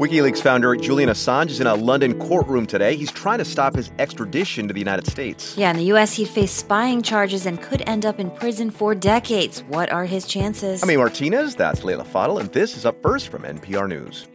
WikiLeaks founder Julian Assange is in a London courtroom today. He's trying to stop his extradition to the United States. Yeah, in the U.S., he'd face spying charges and could end up in prison for decades. What are his chances? I'm A. Martinez, that's Leila Fadel, and this is Up First from NPR News.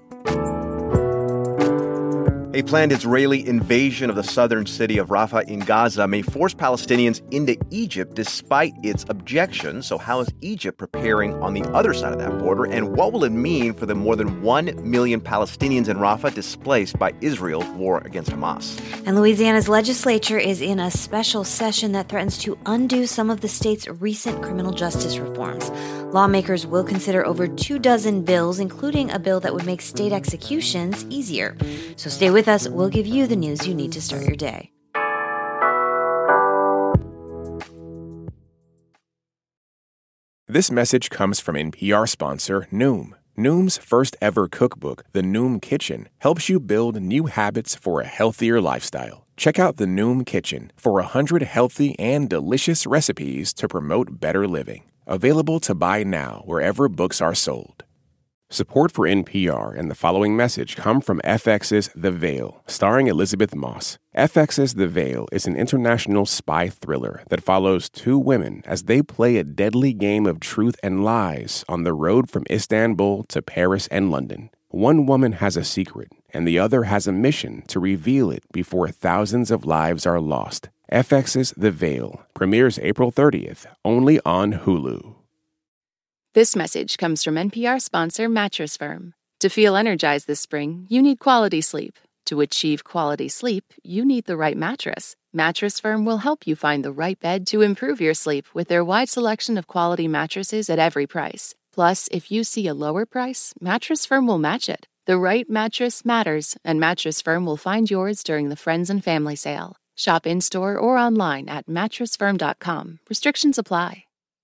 A planned Israeli invasion of the southern city of Rafah in Gaza may force Palestinians into Egypt despite its objections. So how is Egypt preparing on the other side of that border? And what will it mean for the more than 1 million Palestinians in Rafah displaced by Israel's war against Hamas? And Louisiana's legislature is in a special session that threatens to undo some of the state's recent criminal justice reforms. Lawmakers will consider over 24 bills, including a bill that would make state executions easier. So stay with us. We'll give you the news you need to start your day. This message comes from NPR sponsor Noom. Noom's first ever cookbook, The Noom Kitchen, helps you build new habits for a healthier lifestyle. Check out The Noom Kitchen for 100 healthy and delicious recipes to promote better living. Available to buy now wherever books are sold. Support for NPR and the following message come from FX's The Veil, starring Elizabeth Moss. FX's The Veil is an international spy thriller that follows two women as they play a deadly game of truth and lies on the road from Istanbul to Paris and London. One woman has a secret, and the other has a mission to reveal it before thousands of lives are lost. FX's The Veil premieres April 30th, only on Hulu. This message comes from NPR sponsor Mattress Firm. To feel energized this spring, you need quality sleep. To achieve quality sleep, you need the right mattress. Mattress Firm will help you find the right bed to improve your sleep with their wide selection of quality mattresses at every price. Plus, if you see a lower price, Mattress Firm will match it. The right mattress matters, and Mattress Firm will find yours during the Friends and Family Sale. Shop in-store or online at mattressfirm.com. Restrictions apply.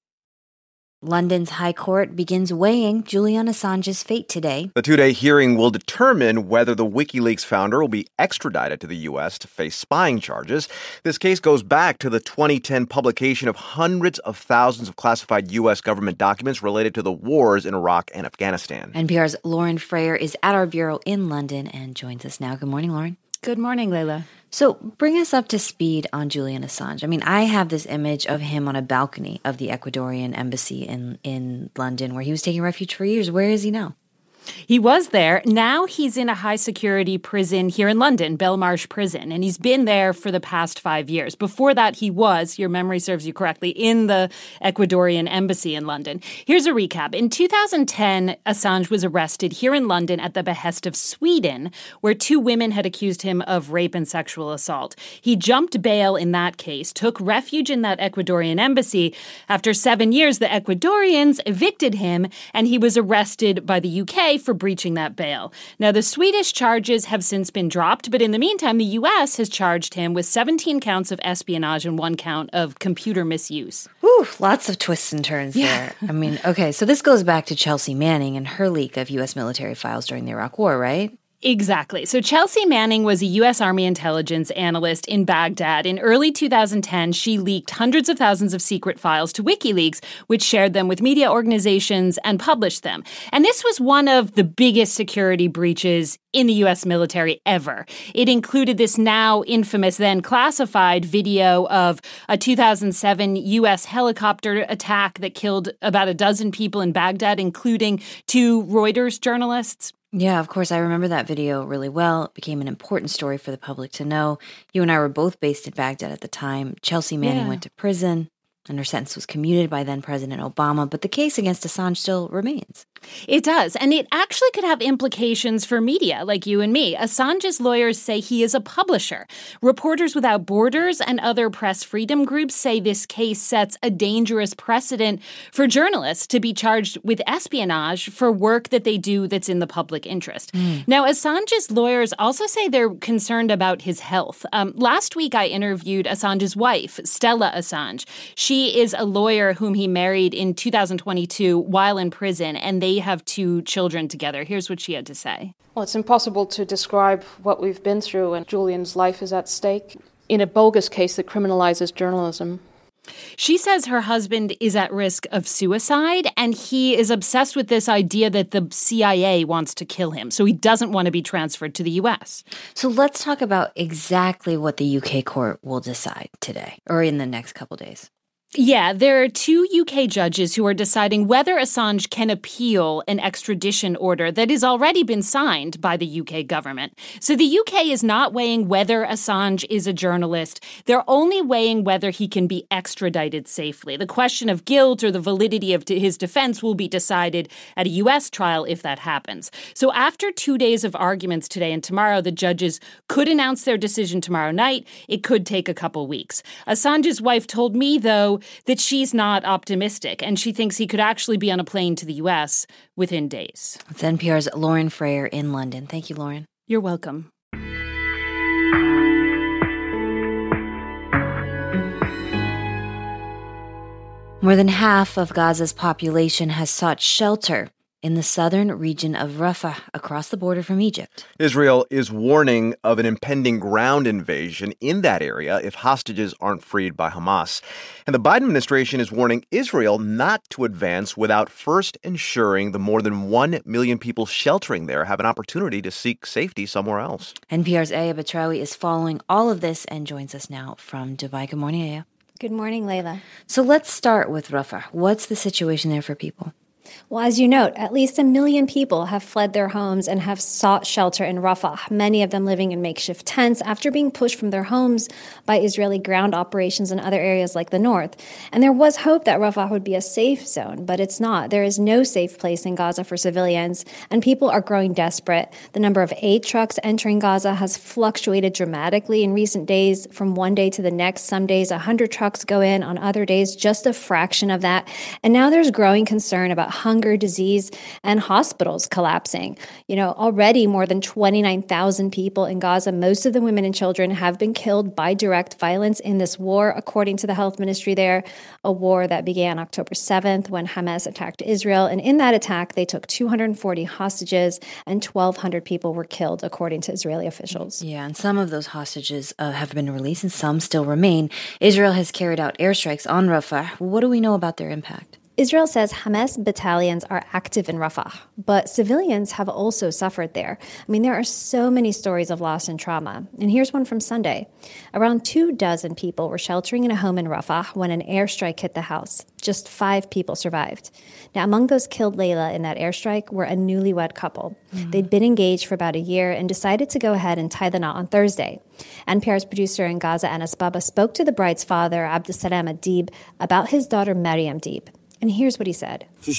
London's High Court begins weighing Julian Assange's fate today. The two-day hearing will determine whether the WikiLeaks founder will be extradited to the U.S. to face spying charges. This case goes back to the 2010 publication of hundreds of thousands of classified U.S. government documents related to the wars in Iraq and Afghanistan. NPR's Lauren Frayer is at our bureau in London and joins us now. Good morning, Lauren. Good morning, Leila. So bring us up to speed on Julian Assange. I mean, I have this image of him on a balcony of the Ecuadorian embassy in London where he was taking refuge for years. Where is he now? He was there. Now he's in a high-security prison here in London, Belmarsh Prison, and he's been there for the past 5 years. Before that, he was, your memory serves you correctly, in the Ecuadorian embassy in London. Here's a recap. In 2010, Assange was arrested here in London at the behest of Sweden, where two women had accused him of rape and sexual assault. He jumped bail in that case, took refuge in that Ecuadorian embassy. After 7 years, the Ecuadorians evicted him, and he was arrested by the UK for breaching that bail. Now, the Swedish charges have since been dropped, but in the meantime, the U.S. has charged him with 17 counts of espionage and 1 count of computer misuse. Ooh, lots of twists and turns there. I mean, okay, so this goes back to Chelsea Manning and her leak of U.S. military files during the Iraq War, right? Exactly. So Chelsea Manning was a U.S. Army intelligence analyst in Baghdad. In early 2010, she leaked hundreds of thousands of secret files to WikiLeaks, which shared them with media organizations and published them. And this was one of the biggest security breaches in the U.S. military ever. It included this now infamous, then classified video of a 2007 U.S. helicopter attack that killed about a dozen people in Baghdad, including 2 Reuters journalists. Yeah, of course. I remember that video really well. It became an important story for the public to know. You and I were both based in Baghdad at the time. Chelsea Manning went to prison, and her sentence was commuted by then President Obama. But the case against Assange still remains. It does, and it actually could have implications for media like you and me. Assange's lawyers say he is a publisher. Reporters Without Borders and other press freedom groups say this case sets a dangerous precedent for journalists to be charged with espionage for work that they do that's in the public interest. Now, Assange's lawyers also say they're concerned about his health. Last week, I interviewed Assange's wife, Stella Assange. She is a lawyer whom he married in 2022 while in prison, and they have 2 children together. Here's what she had to say. Well, it's impossible to describe what we've been through, and Julian's life is at stake in a bogus case that criminalizes journalism. She says her husband is at risk of suicide, and he is obsessed with this idea that the CIA wants to kill him, so he doesn't want to be transferred to the U.S. So let's talk about exactly what the UK court will decide today, or in the next couple days. Yeah, there are two UK judges who are deciding whether Assange can appeal an extradition order that has already been signed by the UK government. So the UK is not weighing whether Assange is a journalist. They're only weighing whether he can be extradited safely. The question of guilt or the validity of his defense will be decided at a US trial if that happens. So after 2 days of arguments today and tomorrow, the judges could announce their decision tomorrow night. It could take a couple weeks. Assange's wife told me, though, that she's not optimistic, and she thinks he could actually be on a plane to the U.S. within days. It's NPR's Lauren Frayer in London. Thank you, Lauren. You're welcome. More than half of Gaza's population has sought shelter in the southern region of Rafah, across the border from Egypt. Israel is warning of an impending ground invasion in that area if hostages aren't freed by Hamas. And the Biden administration is warning Israel not to advance without first ensuring the more than 1 million people sheltering there have an opportunity to seek safety somewhere else. NPR's Aya Batrawi is following all of this and joins us now from Dubai. Good morning, Aya. Good morning, Layla. So let's start with Rafah. What's the situation there for people? Well, as you note, at least 1 million people have fled their homes and have sought shelter in Rafah, many of them living in makeshift tents after being pushed from their homes by Israeli ground operations in other areas like the north. And there was hope that Rafah would be a safe zone, but it's not. There is no safe place in Gaza for civilians, and people are growing desperate. The number of aid trucks entering Gaza has fluctuated dramatically in recent days from one day to the next. Some days 100 trucks go in, on other days just a fraction of that. And now there's growing concern about hunger, disease, and hospitals collapsing. Already more than 29,000 people in Gaza, most of the women and children, have been killed by direct violence in this war, according to the health ministry there, a war that began October 7th when Hamas attacked Israel. And in that attack, they took 240 hostages and 1,200 people were killed, according to Israeli officials. Yeah, and some of those hostages have been released and some still remain. Israel has carried out airstrikes on Rafah. What do we know about their impact? Israel says Hamas battalions are active in Rafah, but civilians have also suffered there. There are so many stories of loss and trauma. And here's one from Sunday. Around 24 people were sheltering in a home in Rafah when an airstrike hit the house. Just 5 people survived. Now, among those killed, Layla, in that airstrike were a newlywed couple. They'd been engaged for about a year and decided to go ahead and tie the knot on Thursday. NPR's producer in Gaza, Anas Baba, spoke to the bride's father, Abdeslam Adib, about his daughter, Maryam Deeb. And here's what he said. He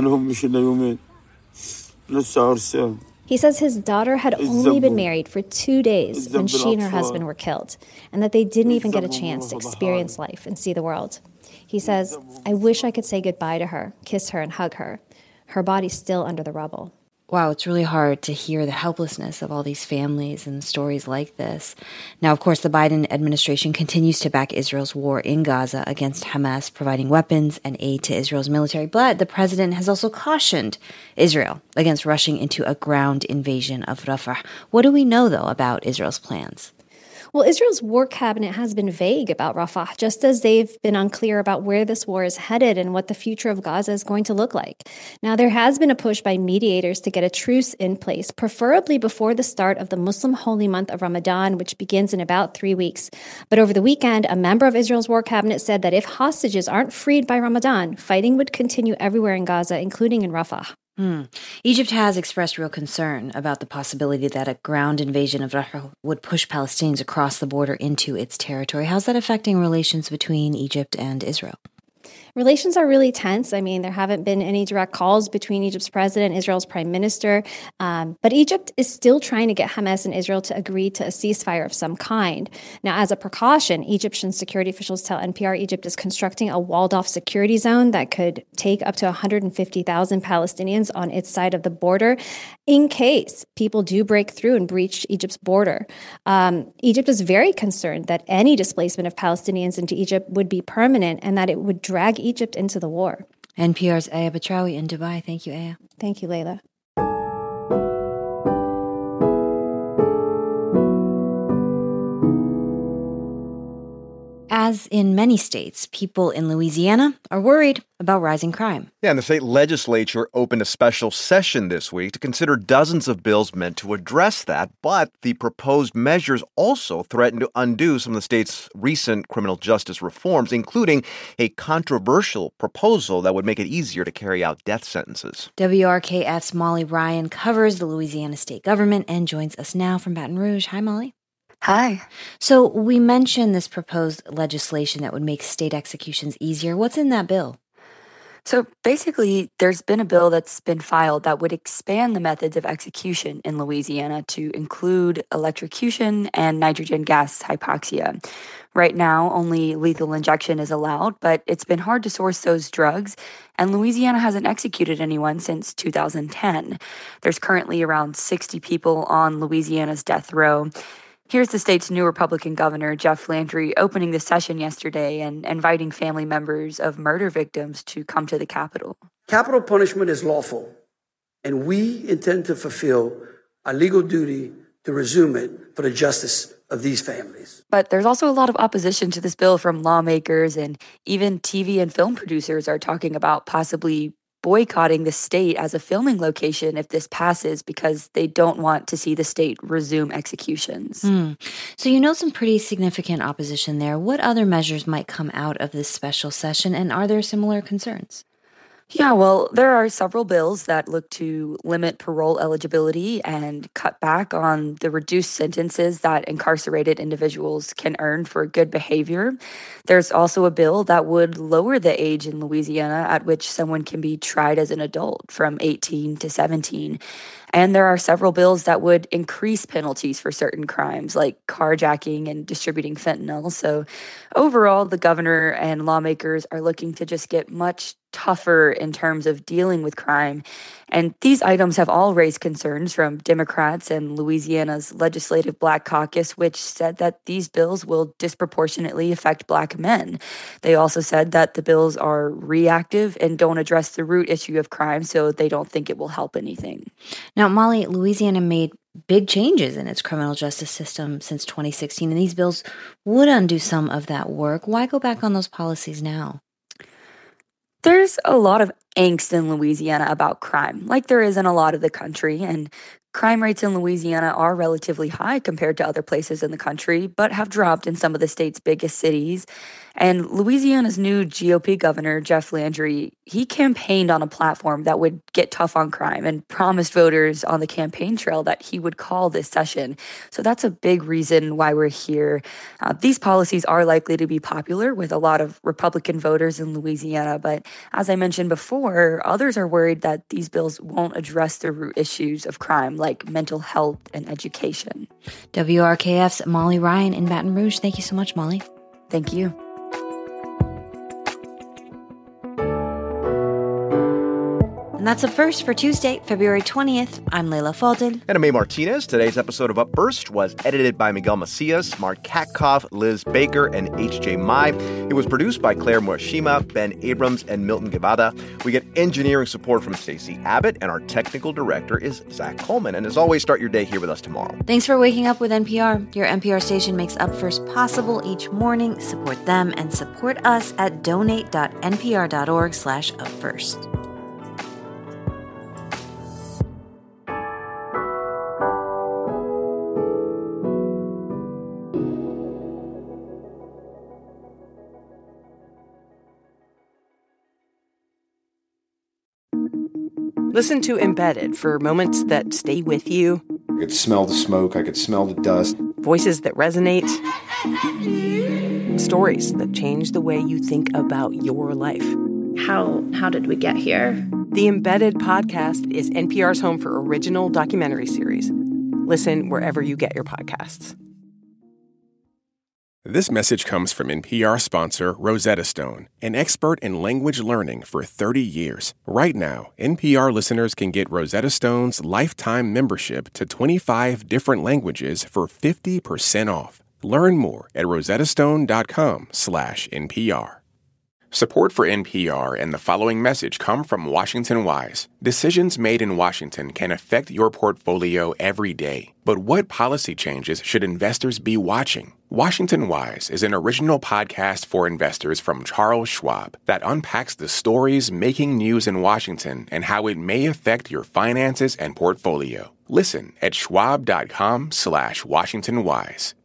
says his daughter had only been married for 2 days when she and her husband were killed, and that they didn't even get a chance to experience life and see the world. He says, I wish I could say goodbye to her, kiss her, and hug her. Her body's still under the rubble. Wow, it's really hard to hear the helplessness of all these families and stories like this. Now, of course, the Biden administration continues to back Israel's war in Gaza against Hamas, providing weapons and aid to Israel's military. But the president has also cautioned Israel against rushing into a ground invasion of Rafah. What do we know, though, about Israel's plans? Well, Israel's war cabinet has been vague about Rafah, just as they've been unclear about where this war is headed and what the future of Gaza is going to look like. Now, there has been a push by mediators to get a truce in place, preferably before the start of the Muslim holy month of Ramadan, which begins in about 3 weeks. But over the weekend, a member of Israel's war cabinet said that if hostages aren't freed by Ramadan, fighting would continue everywhere in Gaza, including in Rafah. Egypt has expressed real concern about the possibility that a ground invasion of Rafah would push Palestinians across the border into its territory. How's that affecting relations between Egypt and Israel? Relations are really tense. There haven't been any direct calls between Egypt's president and Israel's prime minister. But Egypt is still trying to get Hamas and Israel to agree to a ceasefire of some kind. Now, as a precaution, Egyptian security officials tell NPR Egypt is constructing a walled-off security zone that could take up to 150,000 Palestinians on its side of the border in case people do break through and breach Egypt's border. Egypt is very concerned that any displacement of Palestinians into Egypt would be permanent and that it would drag Egypt into the war. NPR's Aya Batrawi in Dubai. Thank you, Aya. Thank you, Layla. as in many states, people in Louisiana are worried about rising crime. Yeah, and the state legislature opened a special session this week to consider dozens of bills meant to address that. But the proposed measures also threaten to undo some of the state's recent criminal justice reforms, including a controversial proposal that would make it easier to carry out death sentences. WRKF's Molly Ryan covers the Louisiana state government and joins us now from Baton Rouge. Hi, Molly. Hi. So we mentioned this proposed legislation that would make state executions easier. What's in that bill? So basically, there's been a bill that's been filed that would expand the methods of execution in Louisiana to include electrocution and nitrogen gas hypoxia. Right now, only lethal injection is allowed, but it's been hard to source those drugs, and Louisiana hasn't executed anyone since 2010. There's currently around 60 people on Louisiana's death row. Here's the state's new Republican governor, Jeff Landry, opening the session yesterday and inviting family members of murder victims to come to the Capitol. Capital punishment is lawful, and we intend to fulfill our legal duty to resume it for the justice of these families. But there's also a lot of opposition to this bill from lawmakers, and even TV and film producers are talking about possibly boycotting the state as a filming location if this passes because they don't want to see the state resume executions. So you know some pretty significant opposition there. What other measures might come out of this special session, and are there similar concerns? Yeah, well, there are several bills that look to limit parole eligibility and cut back on the reduced sentences that incarcerated individuals can earn for good behavior. There's also a bill that would lower the age in Louisiana at which someone can be tried as an adult from 18 to 17. And there are several bills that would increase penalties for certain crimes like carjacking and distributing fentanyl. So overall, the governor and lawmakers are looking to just get much tougher in terms of dealing with crime. And these items have all raised concerns from Democrats and Louisiana's Legislative Black Caucus, which said that these bills will disproportionately affect Black men. They also said that the bills are reactive and don't address the root issue of crime, so they don't think it will help anything. Now, Molly, Louisiana made big changes in its criminal justice system since 2016, and these bills would undo some of that work. Why go back on those policies now? There's a lot of angst in Louisiana about crime, like there is in a lot of the country, and crime rates in Louisiana are relatively high compared to other places in the country, but have dropped in some of the state's biggest cities. And Louisiana's new GOP governor, Jeff Landry, he campaigned on a platform that would get tough on crime and promised voters on the campaign trail that he would call this session. So that's a big reason why we're here. These policies are likely to be popular with a lot of Republican voters in Louisiana, but as I mentioned before, others are worried that these bills won't address the root issues of crime, like mental health and education. WRKF's Molly Ryan in Baton Rouge. Thank you so much, Molly. Thank you. And that's Up First for Tuesday, February 20th. I'm Leila Fadel. And I'm May Martinez. Today's episode of Up First was edited by Miguel Macias, Mark Katkoff, Liz Baker, and H.J. Mai. It was produced by Claire Morishima, Ben Abrams, and Milton Guevara. We get engineering support from Stacey Abbott, and our technical director is Zach Coleman. And as always, start your day here with us tomorrow. Thanks for waking up with NPR. Your NPR station makes Up First possible each morning. Support them and support us at donate.npr.org/upfirst. Listen to Embedded for moments that stay with you. I could smell the smoke. I could smell the dust. Voices that resonate. Stories that change the way you think about your life. How did we get here? The Embedded podcast is NPR's home for original documentary series. Listen wherever you get your podcasts. This message comes from NPR sponsor Rosetta Stone, an expert in language learning for 30 years. Right now, NPR listeners can get Rosetta Stone's lifetime membership to 25 different languages for 50% off. Learn more at rosettastone.com/NPR. Support for NPR and the following message come from Washington Wise. Decisions made in Washington can affect your portfolio every day. But what policy changes should investors be watching? Washington Wise is an original podcast for investors from Charles Schwab that unpacks the stories making news in Washington and how it may affect your finances and portfolio. Listen at schwab.com/WashingtonWise.